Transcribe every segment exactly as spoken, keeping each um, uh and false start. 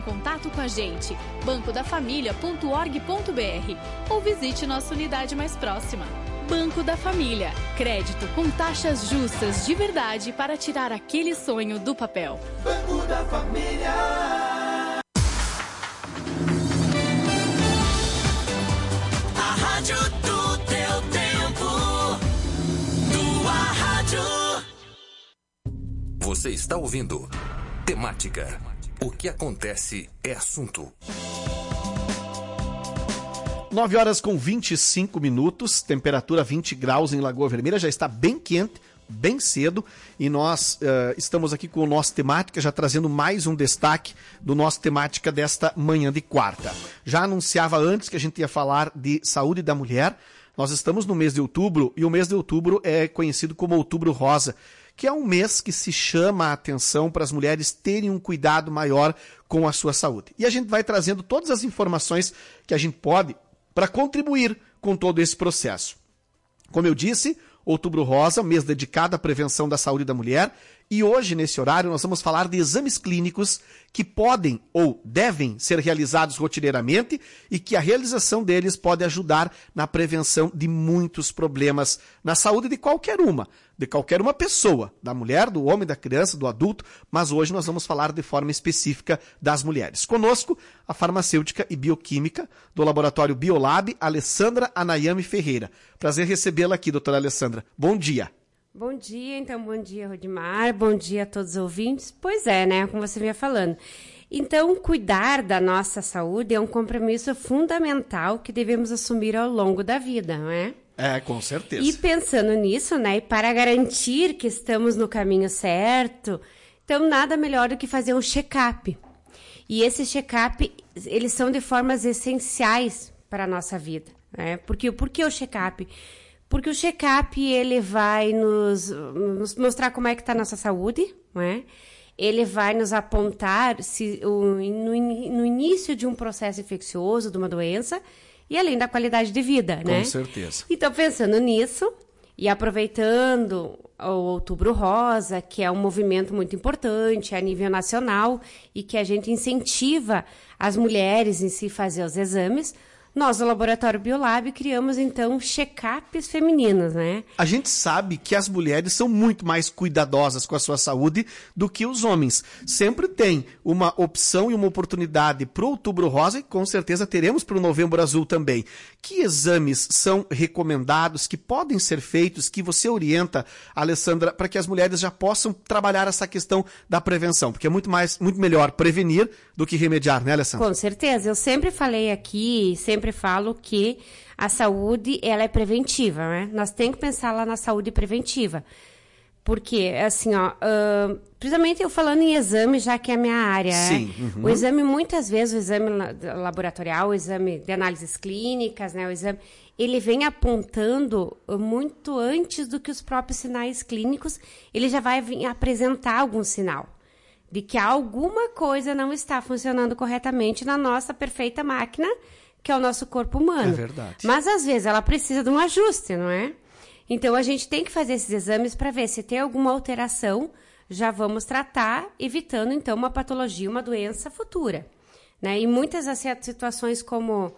Contato com a gente, banco da família ponto org ponto br ou visite nossa unidade mais próxima. Banco da Família. Crédito com taxas justas de verdade para tirar aquele sonho do papel. Banco da Família. A rádio do teu tempo. Tua rádio. Você está ouvindo Temática. O que acontece é assunto. nove horas com vinte e cinco minutos, temperatura vinte graus em Lagoa Vermelha, já está bem quente, bem cedo, e nós uh, estamos aqui com o nosso Temática, já trazendo mais um destaque do nosso Temática desta manhã de quarta. Já anunciava antes que a gente ia falar de saúde da mulher. Nós estamos no mês de outubro, e o mês de outubro é conhecido como Outubro Rosa, que é um mês que se chama a atenção para as mulheres terem um cuidado maior com a sua saúde. E a gente vai trazendo todas as informações que a gente pode para contribuir com todo esse processo. Como eu disse, Outubro Rosa, mês dedicado à prevenção da saúde da mulher, e hoje, nesse horário, nós vamos falar de exames clínicos que podem ou devem ser realizados rotineiramente e que a realização deles pode ajudar na prevenção de muitos problemas na saúde de qualquer uma, de qualquer uma pessoa, da mulher, do homem, da criança, do adulto, mas hoje nós vamos falar de forma específica das mulheres. Conosco, a farmacêutica e bioquímica do laboratório Biolab, Alessandra Anayami Ferreira. Prazer recebê-la aqui, doutora Alessandra. Bom dia. Bom dia, então, bom dia, Rodimar, bom dia a todos os ouvintes. Pois é, né, como você vinha falando. Então, cuidar da nossa saúde é um compromisso fundamental que devemos assumir ao longo da vida, não é? É, com certeza. E pensando nisso, né, e para garantir que estamos no caminho certo, então nada melhor do que fazer um check-up. E esse check-up, eles são de formas essenciais para a nossa vida, né? Porque, por que o check-up? Porque o check-up, ele vai nos, nos mostrar como é que está a nossa saúde, não é? Ele vai nos apontar se, o, no, no início de um processo infeccioso, de uma doença, e além da qualidade de vida, né? Com certeza. Então, pensando nisso, e aproveitando o Outubro Rosa, que é um movimento muito importante a nível nacional, e que a gente incentiva as mulheres em si fazer os exames, nós, do Laboratório Biolab, criamos, então, check-ups femininos, né? A gente sabe que as mulheres são muito mais cuidadosas com a sua saúde do que os homens. Sempre tem uma opção e uma oportunidade para o Outubro Rosa e, com certeza, teremos para o Novembro Azul também. Que exames são recomendados, que podem ser feitos, que você orienta, Alessandra, para que as mulheres já possam trabalhar essa questão da prevenção? Porque é muito, mais, muito melhor prevenir do que remediar, né, Alessandra? Com certeza. Eu sempre falei aqui, sempre sempre falo que a saúde, ela é preventiva, né? Nós temos que pensar lá na saúde preventiva. Porque, assim, ó, uh, principalmente eu falando em exame, já que é a minha área, Sim, né? Uhum. O exame, muitas vezes, o exame laboratorial, o exame de análises clínicas, né? O exame, ele vem apontando muito antes do que os próprios sinais clínicos, ele já vai vir apresentar algum sinal de que alguma coisa não está funcionando corretamente na nossa perfeita máquina, que é o nosso corpo humano. É verdade. Mas, às vezes, ela precisa de um ajuste, não é? Então, a gente tem que fazer esses exames para ver se tem alguma alteração, já vamos tratar, evitando, então, uma patologia, uma doença futura, né? E muitas assim, situações como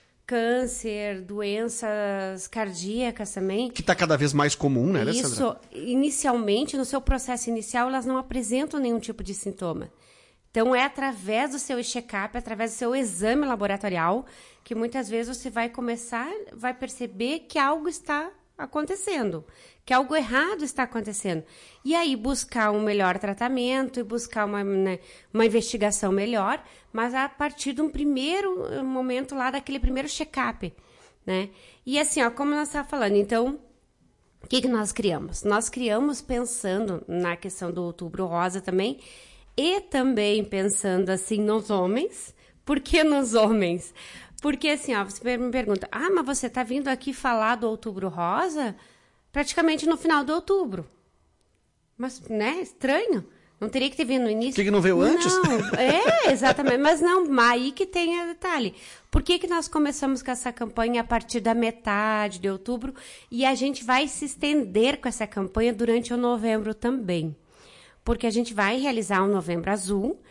câncer, doenças cardíacas também. Que está cada vez mais comum, né, Alessandra? Isso, inicialmente, no seu processo inicial, elas não apresentam nenhum tipo de sintoma. Então, é através do seu check-up, através do seu exame laboratorial, que muitas vezes você vai começar, vai perceber que algo está acontecendo, que algo errado está acontecendo. E aí, buscar um melhor tratamento e buscar uma, né, uma investigação melhor, mas a partir de um primeiro momento lá, daquele primeiro check-up, né? E assim, ó, como nós estávamos falando, então, o que, que nós criamos? Nós criamos pensando na questão do Outubro Rosa também, e também pensando, assim, nos homens. Por que nos homens? Porque, assim, ó, você me pergunta, ah, mas você está vindo aqui falar do Outubro Rosa praticamente no final de outubro. Mas, né, estranho. Não teria que ter vindo no início. Por que, que não veio antes? Não, é, exatamente. Mas não, aí que tem o detalhe. Por que, que nós começamos com essa campanha a partir da metade de outubro e a gente vai se estender com essa campanha durante o novembro também? Porque a gente vai realizar um Novembro Azul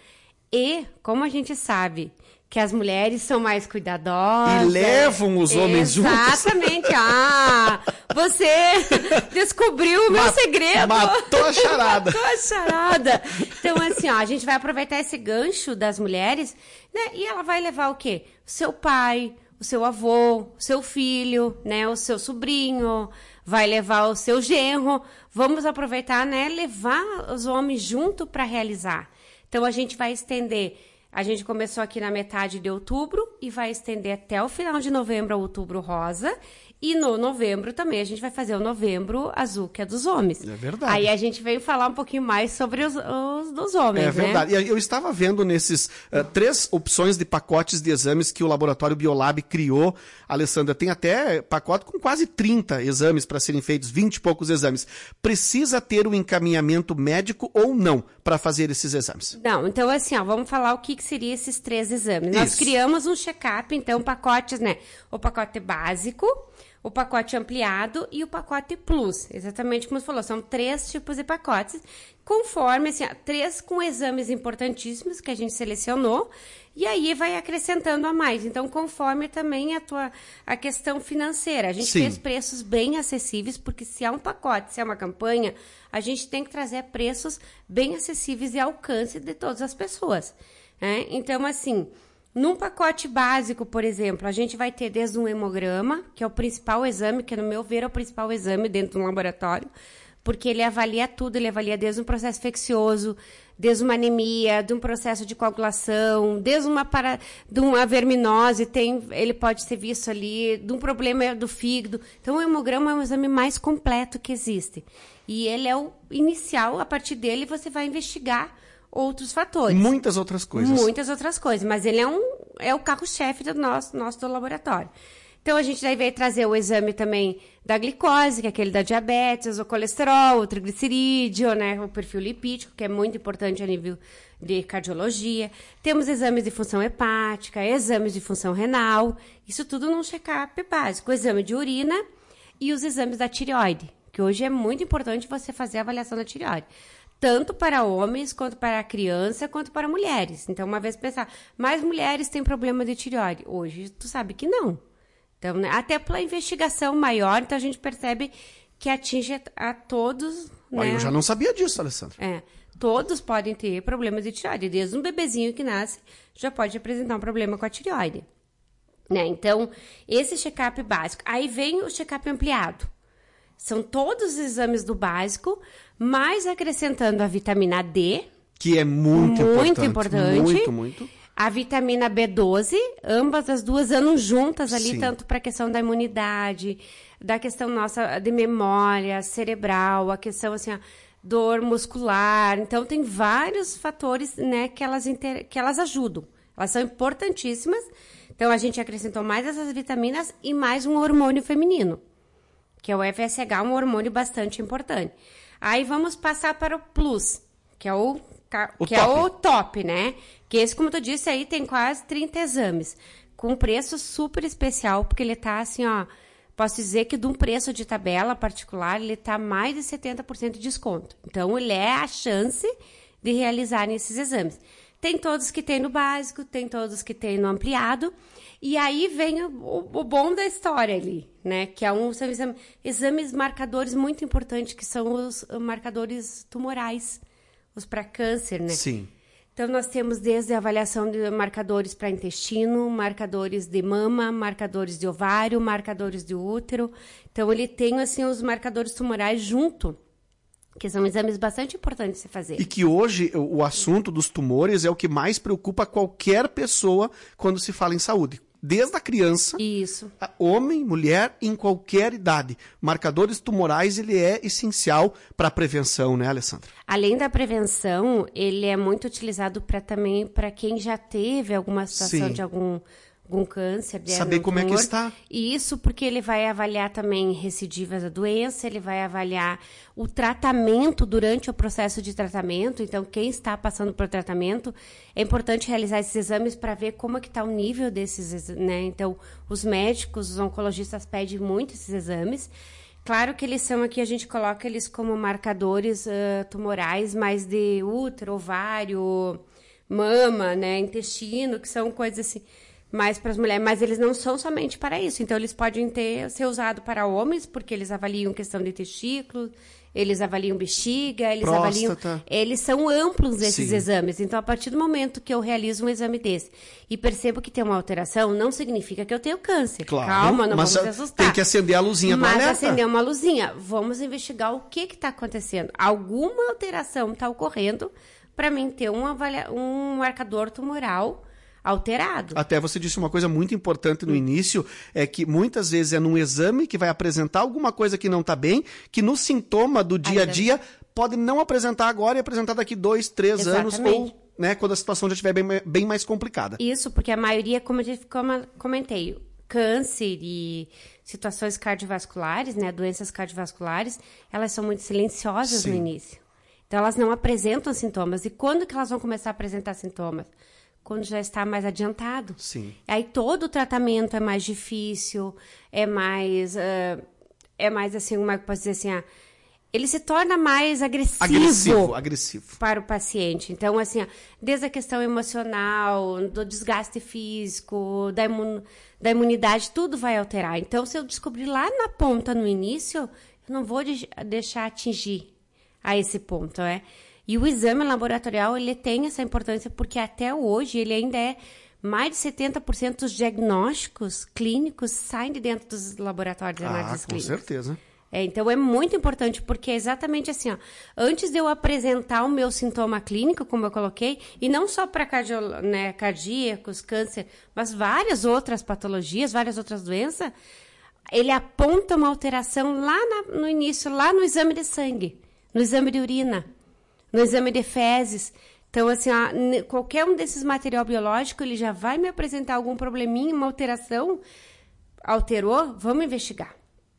E, como a gente sabe que as mulheres são mais cuidadosas... E levam os homens juntos. Exatamente. Ah, você descobriu o meu Ma- segredo. matou a charada. Matou a charada. Então, assim, ó, a gente vai aproveitar esse gancho das mulheres, né? E ela vai levar o quê? O seu pai, o seu avô, o seu filho, né? O seu sobrinho, vai levar o seu genro. Vamos aproveitar, né? Levar os homens junto para realizar. Então, a gente vai estender... A gente começou aqui na metade de outubro e vai estender até o final de novembro, a outubro rosa. E no novembro também a gente vai fazer o novembro azul, que é dos homens. É verdade. Aí a gente veio falar um pouquinho mais sobre os, os dos homens, É verdade. né? E eu estava vendo nesses uh, três opções de pacotes de exames que o laboratório Biolab criou. Alessandra, tem até pacote com quase trinta exames para serem feitos, vinte e poucos exames. Precisa ter um encaminhamento médico ou não para fazer esses exames? Não, então assim, ó, vamos falar o que, que seriam esses três exames. Nós Isso. criamos um check-up, então, pacotes, né? O pacote básico, o pacote ampliado e o pacote plus. Exatamente como você falou, são três tipos de pacotes, conforme, assim, ó, três com exames importantíssimos que a gente selecionou, e aí vai acrescentando a mais. Então, conforme também a tua a questão financeira. A gente Sim. fez preços bem acessíveis, porque se é um pacote, se é uma campanha, a gente tem que trazer preços bem acessíveis e alcance de todas as pessoas, né? Então, assim... Num pacote básico, por exemplo, a gente vai ter desde um hemograma, que é o principal exame, que no meu ver é o principal exame dentro de um laboratório, porque ele avalia tudo, ele avalia desde um processo infeccioso, desde uma anemia, de um processo de coagulação, desde uma, para, de uma verminose, tem, ele pode ser visto ali, de um problema do fígado. Então, o hemograma é um exame mais completo que existe. E ele é o inicial, a partir dele você vai investigar outros fatores. Muitas outras coisas. Muitas outras coisas, mas ele é, um, é o carro-chefe do nosso, nosso do laboratório. Então, a gente daí vai trazer o exame também da glicose, que é aquele da diabetes, o colesterol, o triglicerídeo, né, o perfil lipídico, que é muito importante a nível de cardiologia. Temos exames de função hepática, exames de função renal, isso tudo num check-up básico. O exame de urina e os exames da tireoide, que hoje é muito importante você fazer a avaliação da tireoide. Tanto para homens, quanto para criança, quanto para mulheres. Então, uma vez pensar, mais mulheres têm problema de tireoide. Hoje, tu sabe que não. Então, né, até pela investigação maior, então a gente percebe que atinge a, a todos. Olha, né? eu já não sabia disso, Alessandra. É, todos podem ter problemas de tireoide. Desde um bebezinho que nasce, já pode apresentar um problema com a tireoide. Né? Então, esse check-up básico. Aí vem o check-up ampliado. São todos os exames do básico, mas acrescentando a vitamina D. Que é muito, muito importante. importante. Muito, muito. A vitamina B doze, ambas as duas andam juntas ali, Sim. tanto para a questão da imunidade, da questão nossa de memória cerebral, a questão assim, ó, dor muscular. Então, tem vários fatores, né, que elas, inter... que elas ajudam. Elas são importantíssimas. Então, a gente acrescentou mais essas vitaminas e mais um hormônio feminino, que é o F S H, um hormônio bastante importante. Aí vamos passar para o Plus, que é o, O que top. é o top, né? Que esse, como tu disse, aí tem quase trinta exames, com preço super especial, porque ele tá assim, ó, posso dizer que de um preço de tabela particular, ele tá mais de setenta por cento de desconto. Então, ele é a chance de realizarem esses exames. Tem todos que tem no básico, tem todos que tem no ampliado, e aí vem o, o bom da história ali, né? Que é um são exames, exames marcadores muito importantes, que são os marcadores tumorais, os para câncer, né? Sim. Então, nós temos desde a avaliação de marcadores para intestino, marcadores de mama, marcadores de ovário, marcadores de útero. Então, ele tem, assim, os marcadores tumorais junto, que são exames bastante importantes de se fazer. E que hoje o o assunto dos tumores é o que mais preocupa qualquer pessoa quando se fala em saúde. Desde a criança, Isso. a homem, mulher, em qualquer idade. Marcadores tumorais, ele é essencial para a prevenção, né, Alessandra? Além da prevenção, ele é muito utilizado para também para quem já teve alguma situação Sim. de algum, algum câncer. De Saber algum como é que tumor. está. E isso porque ele vai avaliar também recidivas da doença, ele vai avaliar o tratamento durante o processo de tratamento. Então, quem está passando por tratamento, é importante realizar esses exames para ver como é que está o nível desses, né? Então, os médicos, os oncologistas pedem muito esses exames. Claro que eles são aqui, a gente coloca eles como marcadores uh, tumorais, mais de útero, ovário, mama, né, intestino, que são coisas assim, mais para as mulheres, mas eles não são somente para isso. Então, eles podem ter, ser usados para homens, porque eles avaliam questão de testículo, eles avaliam bexiga, eles Próstata. avaliam... Eles são amplos esses Sim. exames. Então, a partir do momento que eu realizo um exame desse e percebo que tem uma alteração, não significa que eu tenho câncer. Claro, Calma, não mas vamos assustar. tem que acender a luzinha do Mas alerta. acender uma luzinha. Vamos investigar o que está acontecendo. Alguma alteração está ocorrendo para mim ter um, avalia... um marcador tumoral alterado. Até você disse uma coisa muito importante no início, é que muitas vezes é num exame que vai apresentar alguma coisa que não está bem, que no sintoma do dia a dia pode não apresentar agora e apresentar daqui dois, três Exatamente. anos, ou né, quando a situação já estiver bem, bem mais complicada. Isso, porque a maioria, como eu como comentei, câncer e situações cardiovasculares, né, doenças cardiovasculares, elas são muito silenciosas Sim. no início. Então, elas não apresentam sintomas. E quando que elas vão começar a apresentar sintomas? Quando já está mais adiantado. Sim. Aí todo o tratamento é mais difícil, é mais, uh, é mais assim, como é que eu posso dizer assim, ah, ele se torna mais agressivo, Agressivo, agressivo. para o paciente. Então, assim, ó, desde a questão emocional, do desgaste físico, da, imun, da imunidade, tudo vai alterar. Então, se eu descobrir lá na ponta, no início, eu não vou de, deixar atingir a esse ponto, é. E o exame laboratorial, ele tem essa importância porque até hoje ele ainda é mais de setenta por cento dos diagnósticos clínicos saem de dentro dos laboratórios de Ah, análises com clínicas. certeza. É, então, é muito importante, porque é exatamente assim, ó, antes de eu apresentar o meu sintoma clínico, como eu coloquei, e não só para cardio, né, cardíacos, câncer, mas várias outras patologias, várias outras doenças, ele aponta uma alteração lá na, no início, lá no exame de sangue, no exame de urina, no exame de fezes. Então, assim, ó, qualquer um desses material biológico, ele já vai me apresentar algum probleminha, uma alteração, alterou, vamos investigar.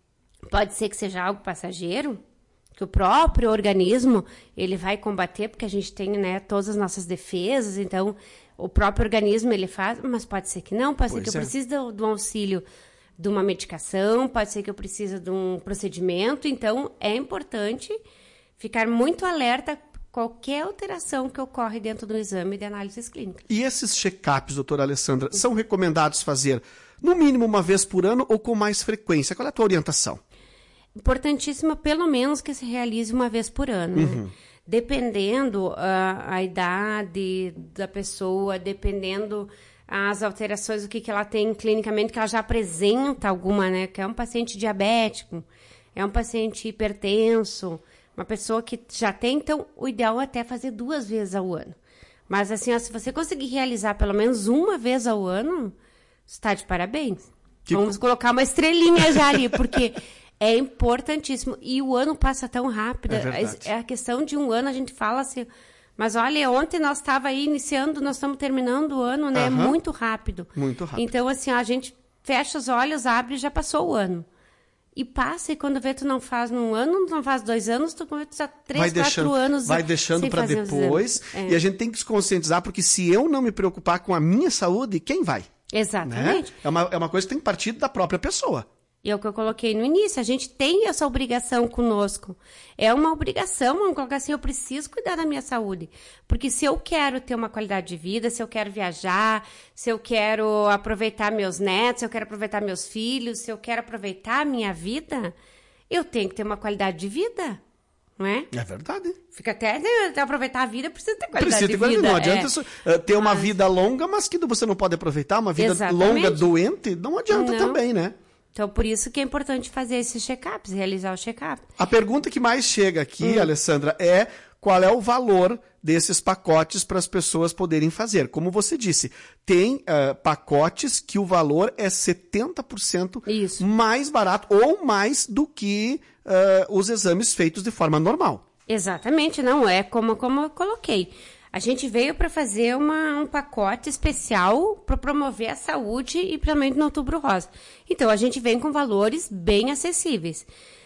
Pode ser que seja algo passageiro, que o próprio organismo, ele vai combater, porque a gente tem, né, todas as nossas defesas, então, o próprio organismo, ele faz, mas pode ser que não, pode Pois ser que eu é. precise do, do auxílio de uma medicação, pode ser que eu precise de um procedimento, então, é importante ficar muito alerta qualquer alteração que ocorre dentro do exame de análises clínicas. E esses check-ups, doutora Alessandra, são recomendados fazer no mínimo uma vez por ano ou com mais frequência? Qual é a tua orientação? Importantíssimo, pelo menos, que se realize uma vez por ano. Uhum. Né? Dependendo a, a idade da pessoa, dependendo as alterações, o que, que ela tem clinicamente, que ela já apresenta alguma, né? Que é um paciente diabético, é um paciente hipertenso, uma pessoa que já tem, então, o ideal é até fazer duas vezes ao ano. Mas, assim, ó, se você conseguir realizar pelo menos uma vez ao ano, está de parabéns. Que Vamos colocar uma estrelinha já ali, porque é importantíssimo. E o ano passa tão rápido. É verdade. É a questão de um ano, a gente fala assim, mas olha, ontem nós estava aí iniciando, nós estamos terminando o ano, né? É Aham. muito rápido. Muito rápido. Então, assim, ó, a gente fecha os olhos, abre e já passou o ano. E passa, e quando vê, tu não faz num ano, não faz dois anos, tu já três, vai quatro deixando, anos vai deixando sem para fazer os depois. exames. E É. a gente tem que se conscientizar, porque se eu não me preocupar com a minha saúde, quem vai? Né? Exatamente. É, uma, é uma coisa que tem que partir da própria pessoa. E é o que eu coloquei no início, a gente tem essa obrigação conosco. É uma obrigação, vamos colocar assim, eu preciso cuidar da minha saúde. Porque se eu quero ter uma qualidade de vida, se eu quero viajar, se eu quero aproveitar meus netos, se eu quero aproveitar meus filhos, se eu quero aproveitar a minha vida, eu tenho que ter uma qualidade de vida, não é? É verdade. Fica até, até aproveitar a vida, precisa ter qualidade Precisa ter de qualidade. vida. Não adianta é. isso, uh, ter uma Mas- vida longa, mas que você não pode aproveitar. Uma vida Exatamente. longa, doente, não adianta Não. também, né? Então, por isso que é importante fazer esses check-ups, realizar o check-up. A pergunta que mais chega aqui, Hum. Alessandra, é qual é o valor desses pacotes para as pessoas poderem fazer. Como você disse, tem uh, pacotes que o valor é setenta por cento Isso. mais barato ou mais do que uh, os exames feitos de forma normal. Exatamente, não é como, como eu coloquei. A gente veio para fazer uma, um pacote especial para promover a saúde e principalmente no Outubro Rosa. Então, a gente vem com valores bem acessíveis.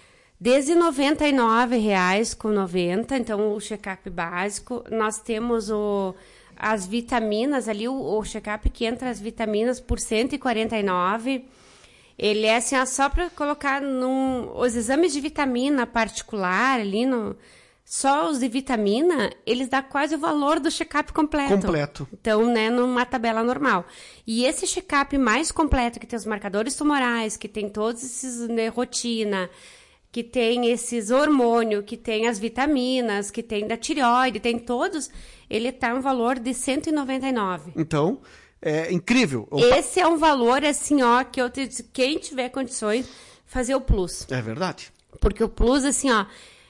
Desde noventa e nove reais com noventa, então o check-up básico. Nós temos o, as vitaminas ali, o, o check-up que entra as vitaminas por cento e quarenta e nove. Ele é assim, ó, só para colocar num, os exames de vitamina particular ali no... Só os de vitamina, eles dão quase o valor do check-up completo. Completo. Então, né, numa tabela normal. E esse check-up mais completo, que tem os marcadores tumorais, que tem todos esses, né, rotina, que tem esses hormônios, que tem as vitaminas, que tem da tireoide, tem todos, ele tá um valor de cento e noventa e nove reais. Então, é incrível. Esse é um valor, assim, ó, que eu te disse, quem tiver condições, fazer o Plus. É verdade. Porque o Plus, assim, ó,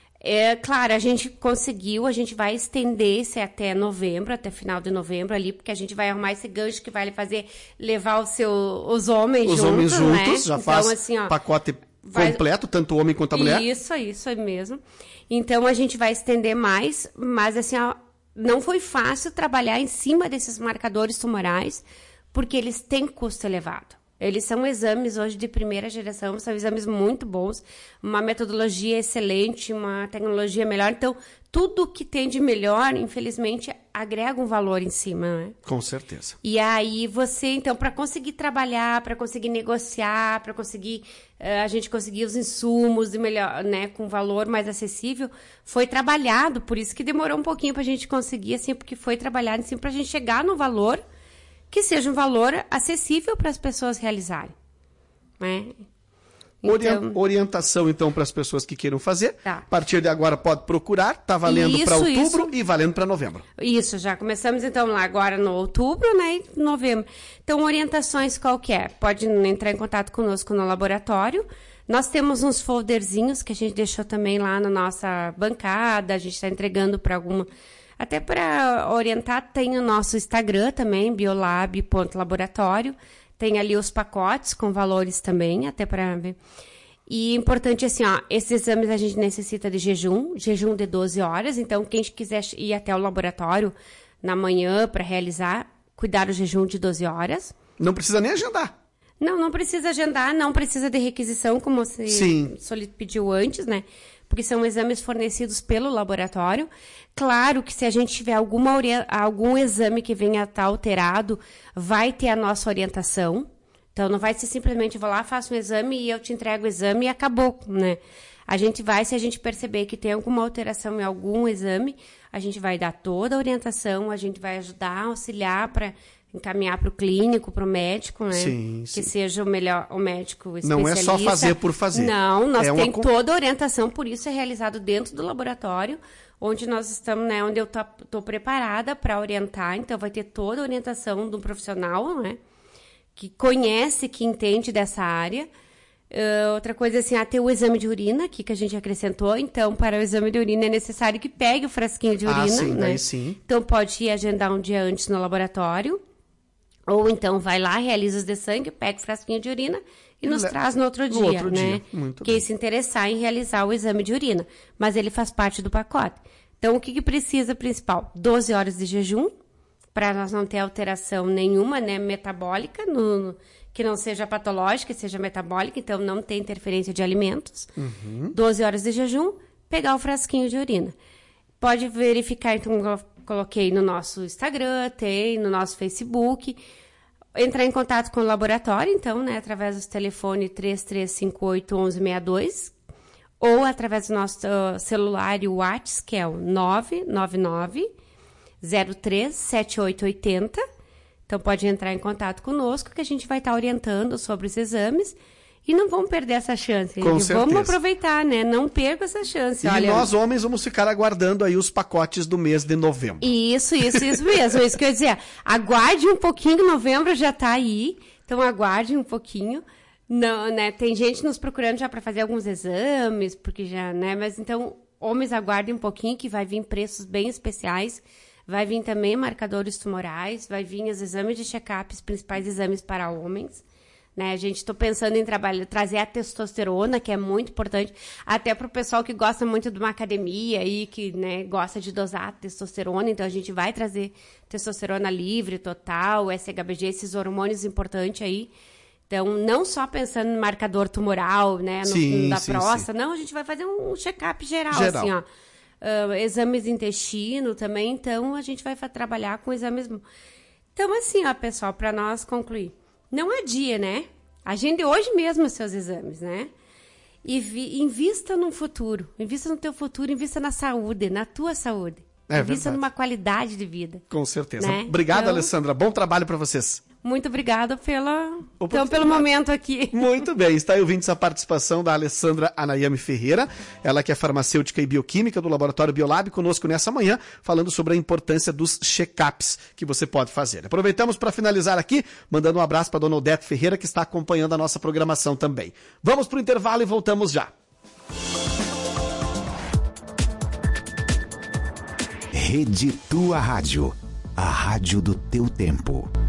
é claro, a gente conseguiu, a gente vai estender esse até novembro, até final de novembro ali, porque a gente vai arrumar esse gancho que vai fazer, levar o seu, os homens os juntos, homens juntos, né? já Então, faz assim, ó, pacote vai... completo, tanto o homem quanto a mulher. Isso, isso é mesmo. Então, a gente vai estender mais, mas assim, ó, não foi fácil trabalhar em cima desses marcadores tumorais, porque eles têm custo elevado. Eles são exames hoje de primeira geração, são exames muito bons, uma metodologia excelente, uma tecnologia melhor. Então, tudo que tem de melhor, infelizmente, agrega um valor em cima, né? Com certeza. E aí você, então, para conseguir trabalhar, para conseguir negociar, para conseguir uh, a gente conseguir os insumos de melhor, né, com valor mais acessível, foi trabalhado. Por isso que demorou um pouquinho para a gente conseguir, assim, porque foi trabalhado assim para a gente chegar no valor que seja um valor acessível para as pessoas realizarem, né? Então, orientação, então, para as pessoas que queiram fazer. Tá. A partir de agora pode procurar, tá valendo para outubro isso. e valendo para novembro. Isso, já começamos então lá agora no outubro, né, e novembro. Então, orientações qualquer, pode entrar em contato conosco no laboratório. Nós temos uns folderzinhos que a gente deixou também lá na nossa bancada, a gente está entregando para alguma... Até para orientar, tem o nosso Instagram também, biolab ponto laboratório. Tem ali os pacotes com valores também, até para ver. E importante assim, ó, esses exames a gente necessita de jejum, jejum de doze horas. Então, quem quiser ir até o laboratório na manhã para realizar, cuidar do jejum de doze horas. Não precisa nem agendar. Não, não precisa agendar, não precisa de requisição, como você Sim. pediu antes, né? Porque são exames fornecidos pelo laboratório. Claro que se a gente tiver alguma algum exame que venha a estar alterado, vai ter a nossa orientação. Então, não vai ser simplesmente, vou lá, faço um exame e eu te entrego o exame e acabou, né? A gente vai, se a gente perceber que tem alguma alteração em algum exame, a gente vai dar toda a orientação, a gente vai ajudar, auxiliar para encaminhar para o clínico, para o médico, né? Sim, que sim. seja o melhor, o médico especialista. Não é só fazer por fazer. Não, nós é temos uma... toda a orientação, por isso é realizado dentro do laboratório, onde nós estamos, né? Onde eu estou preparada para orientar, então vai ter toda a orientação de um profissional, né? Que conhece, que entende dessa área. Uh, outra coisa assim, ah, tem o exame de urina aqui que a gente acrescentou. Então, para o exame de urina é necessário que pegue o frasquinho de urina. Ah, sim, né? daí sim. Então, pode ir agendar um dia antes no laboratório. Ou então, vai lá, realiza os de sangue, pega o frasquinho de urina e nos Le... traz no outro no dia, outro né? Dia. Muito Quem bem. se interessar em realizar o exame de urina. Mas ele faz parte do pacote. Então, o que, que precisa principal? doze horas de jejum, para nós não ter alteração nenhuma, né, metabólica, no, que não seja patológica, seja metabólica, então não tem interferência de alimentos. Uhum. doze horas de jejum, pegar o frasquinho de urina. Pode verificar, então, eu coloquei no nosso Instagram, tem no nosso Facebook, entrar em contato com o laboratório, então, né, através do telefone três três cinco oito, um um seis dois, ou através do nosso uh, celular e o WhatsApp, que é o nove nove nove, zero três, sete oito oito zero. Então, pode entrar em contato conosco, que a gente vai estar orientando sobre os exames. E não vamos perder essa chance. Com Vamos certeza. aproveitar, né? Não perca essa chance. E Olha, nós, homens, vamos ficar aguardando aí os pacotes do mês de novembro. Isso, isso, isso mesmo. Isso que eu ia dizer. Aguarde um pouquinho, novembro já está aí. Então, aguarde um pouquinho. Não, né? Tem gente nos procurando já para fazer alguns exames, porque já, né? Mas então, homens, aguardem um pouquinho, que vai vir preços bem especiais. Vai vir também marcadores tumorais, vai vir os exames de check-up, os principais exames para homens. Né? A gente está pensando em trabalhar, trazer a testosterona, que é muito importante, até para o pessoal que gosta muito de uma academia e que, né, gosta de dosar a testosterona. Então, a gente vai trazer testosterona livre, total, S H B G, esses hormônios importantes aí. Então, não só pensando no marcador tumoral, né, no, sim, da sim, próstata, sim. não, a gente vai fazer um check-up geral, Geral. assim, ó. Uh, exames de intestino também, então a gente vai trabalhar com exames. Então, assim, ó, pessoal, para nós concluir, não adia, né? Agende hoje mesmo os seus exames, né? e vi, invista no futuro. Invista no teu futuro, invista na saúde, na tua saúde. É invista verdade. numa qualidade de vida. Com certeza. Né? Obrigado, Então- Alessandra. Bom trabalho para vocês. Muito obrigada pela, então, Oportunidade. pelo momento aqui. Muito bem, está aí ouvindo essa participação da Alessandra Anayami Ferreira, ela que é farmacêutica e bioquímica do Laboratório Biolab, conosco nessa manhã, falando sobre a importância dos check-ups que você pode fazer. Aproveitamos para finalizar aqui, mandando um abraço para a dona Odete Ferreira, que está acompanhando a nossa programação também. Vamos para o intervalo e voltamos já. Rede Tua Rádio, a rádio do teu tempo.